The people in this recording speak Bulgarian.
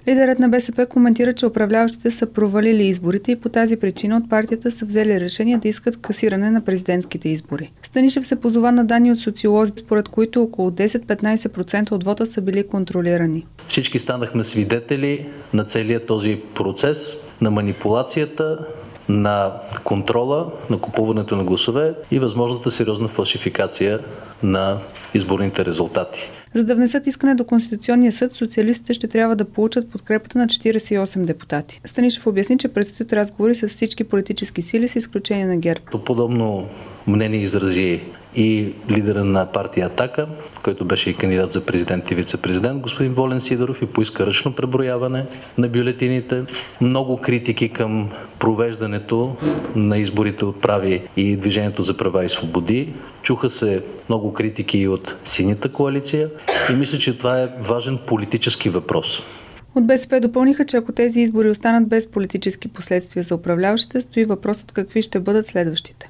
Лидерът на БСП коментира, че управляващите са провалили изборите и по тази причина от партията са взели решение да искат касиране на президентските избори. Станишев се позова на данни от социолози, според които около 10-15% от вота са били контролирани. Всички станахме свидетели на целият този процес, на манипулацията, на контрола, на купуването на гласове и възможната сериозна фалшификация на изборните резултати. За да внесат искане до Конституционния съд, социалистите ще трябва да получат подкрепата на 48 депутати. Станишев обясни, че предстоят разговори с всички политически сили, с изключение на ГЕРБ. Подобно мнение изрази и лидера на партия Атака, който беше и кандидат за президент и вице-президент, господин Волен Сидеров, и поиска ръчно преброяване на бюлетините. Много критики към провеждането на изборите отправи и Движението за права и свободи. Чуха се много критики и от Синята коалиция и мисля, че това е важен политически въпрос. От БСП допълниха, че ако тези избори останат без политически последствия за управляващите, стои въпросът какви ще бъдат следващите.